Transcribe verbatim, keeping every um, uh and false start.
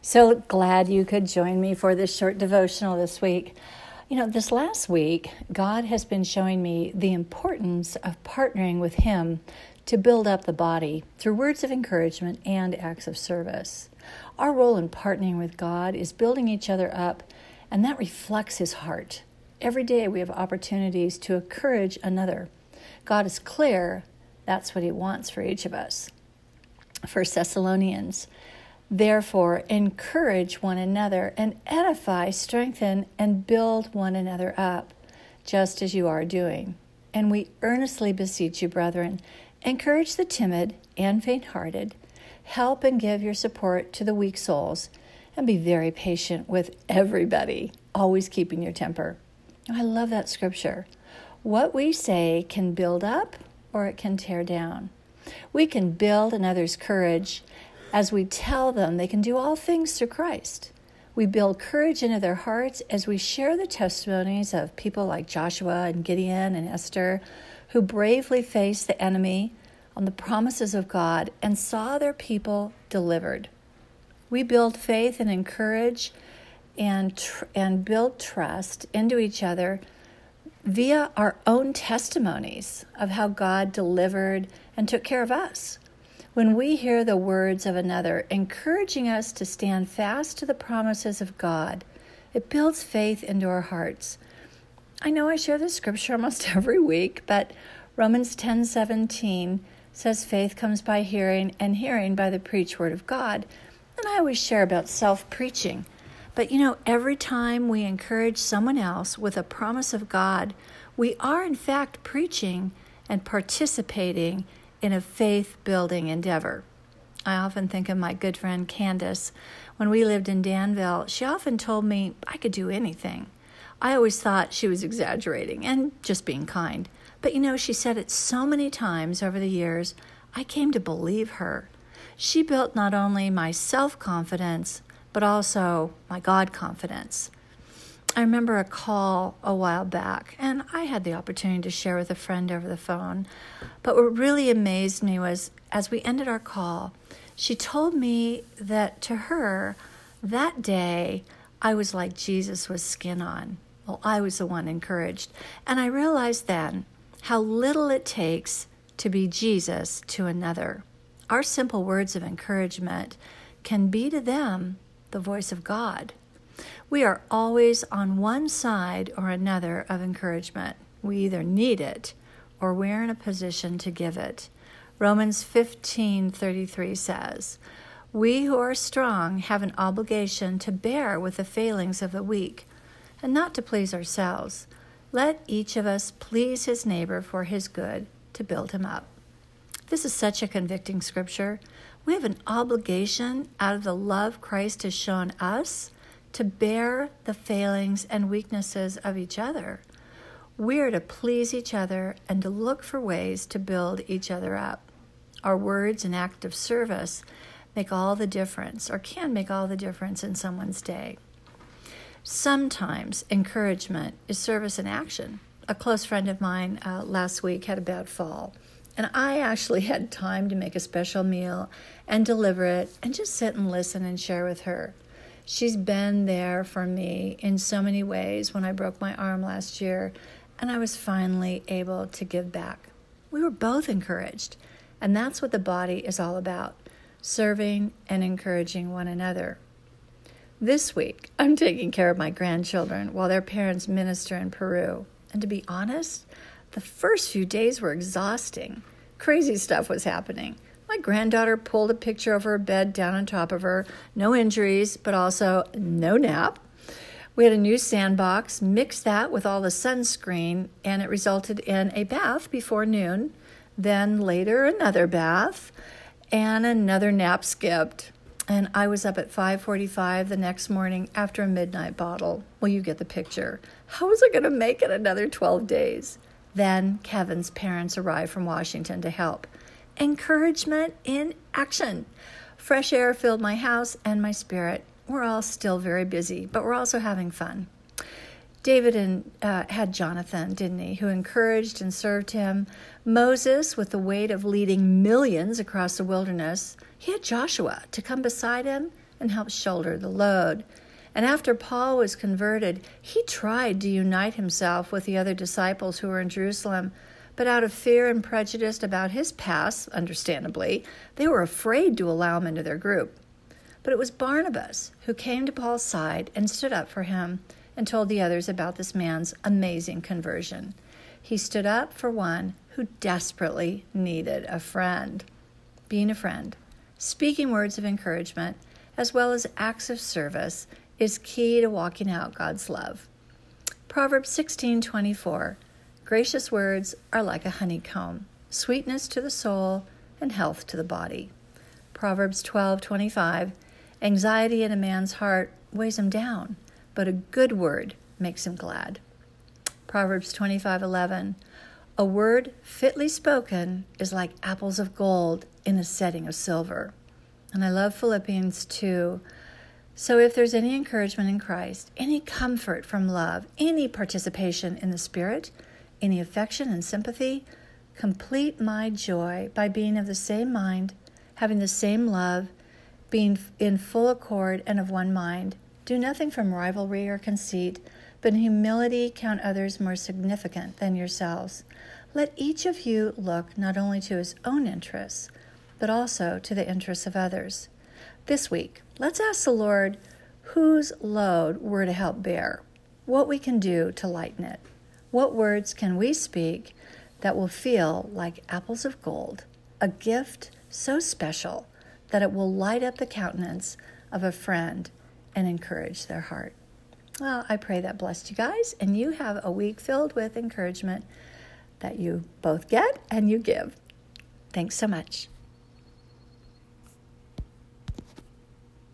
So glad you could join me for this short devotional this week. You know, this last week, God has been showing me the importance of partnering with Him to build up the body through words of encouragement and acts of service. Our role in partnering with God is building each other up, and that reflects His heart. Every day we have opportunities to encourage another. God is clear that's what He wants for each of us. First Thessalonians, therefore, encourage one another and edify, strengthen, and build one another up, just as you are doing. And we earnestly beseech you, brethren, encourage the timid and faint-hearted, help and give your support to the weak souls, and be very patient with everybody, always keeping your temper. I love that scripture. What we say can build up or it can tear down. We can build another's courage as we tell them they can do all things through Christ. We build courage into their hearts as we share the testimonies of people like Joshua and Gideon and Esther, who bravely faced the enemy on the promises of God and saw their people delivered. We build faith and encourage and, tr- and build trust into each other via our own testimonies of how God delivered and took care of us. When we hear the words of another encouraging us to stand fast to the promises of God, it builds faith into our hearts. I know I share this scripture almost every week, but Romans ten seventeen says faith comes by hearing, and hearing by the preached word of God. And I always share about self-preaching. But you know, every time we encourage someone else with a promise of God, we are in fact preaching and participating in a faith-building endeavor. I often think of my good friend Candace. When we lived in Danville, she often told me I could do anything. I always thought she was exaggerating and just being kind. But you know, she said it so many times over the years, I came to believe her. She built not only my self-confidence, but also my God confidence. I remember a call a while back, and I had the opportunity to share with a friend over the phone. But what really amazed me was, as we ended our call, she told me that to her, that day, I was like Jesus with skin on. Well, I was the one encouraged. And I realized then how little it takes to be Jesus to another. Our simple words of encouragement can be to them the voice of God. We are always on one side or another of encouragement. We either need it or we're in a position to give it. Romans fifteen thirty-three says, we who are strong have an obligation to bear with the failings of the weak and not to please ourselves. Let each of us please his neighbor for his good, to build him up. This is such a convicting scripture. We have an obligation out of the love Christ has shown us to bear the failings and weaknesses of each other. We are to please each other and to look for ways to build each other up. Our words and act of service make all the difference, or can make all the difference in someone's day. Sometimes encouragement is service in action. A close friend of mine uh, last week had a bad fall, and I actually had time to make a special meal and deliver it and just sit and listen and share with her. She's been there for me in so many ways when I broke my arm last year, and I was finally able to give back. We were both encouraged, and that's what the body is all about, serving and encouraging one another. This week, I'm taking care of my grandchildren while their parents minister in Peru. And to be honest, the first few days were exhausting. Crazy stuff was happening. My granddaughter pulled a picture of her bed down on top of her. No injuries, but also no nap. We had a new sandbox, mixed that with all the sunscreen, and it resulted in a bath before noon. Then later, another bath, and another nap skipped. And I was up at five forty-five the next morning after a midnight bottle. Well, you get the picture. How was I going to make it another twelve days? Then Kevin's parents arrived from Washington to help. Encouragement in action. Fresh air filled my house and my spirit. We're all still very busy, but we're also having fun. David and, uh, had Jonathan, didn't he, who encouraged and served him. Moses, with the weight of leading millions across the wilderness, he had Joshua to come beside him and help shoulder the load. And after Paul was converted, he tried to unite himself with the other disciples who were in Jerusalem, but out of fear and prejudice about his past, understandably, they were afraid to allow him into their group. But it was Barnabas who came to Paul's side and stood up for him and told the others about this man's amazing conversion. He stood up for one who desperately needed a friend. Being a friend, speaking words of encouragement, as well as acts of service, is key to walking out God's love. Proverbs sixteen twenty-four, gracious words are like a honeycomb, sweetness to the soul and health to the body. Proverbs twelve twenty-five, anxiety in a man's heart weighs him down, but a good word makes him glad. Proverbs twenty-five eleven, a word fitly spoken is like apples of gold in a setting of silver. And I love Philippians two. So if there's any encouragement in Christ, any comfort from love, any participation in the Spirit, any affection and sympathy, complete my joy by being of the same mind, having the same love, being in full accord and of one mind. Do nothing from rivalry or conceit, but in humility count others more significant than yourselves. Let each of you look not only to his own interests, but also to the interests of others. This week, let's ask the Lord whose load we're to help bear, what we can do to lighten it. What words can we speak that will feel like apples of gold, a gift so special that it will light up the countenance of a friend and encourage their heart. Well, I pray that blessed you guys, and you have a week filled with encouragement that you both get and you give. Thanks so much.